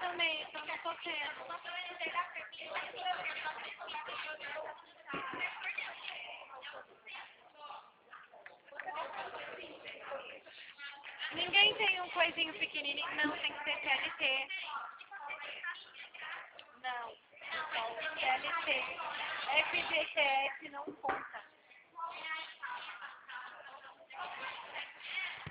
momento, eu não tô tendo. Ninguém tem um coisinho pequenininho, não, tem que ser CLT. Não, CLT. FGTS não conta.